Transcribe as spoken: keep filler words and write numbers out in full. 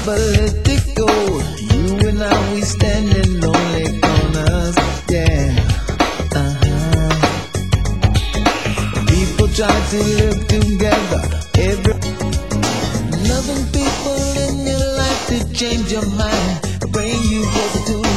but let it go. You and I, we stand in lonely corners, yeah. Uh-huh. People try to live together, every loving people in your life to change your mind, bring you closer to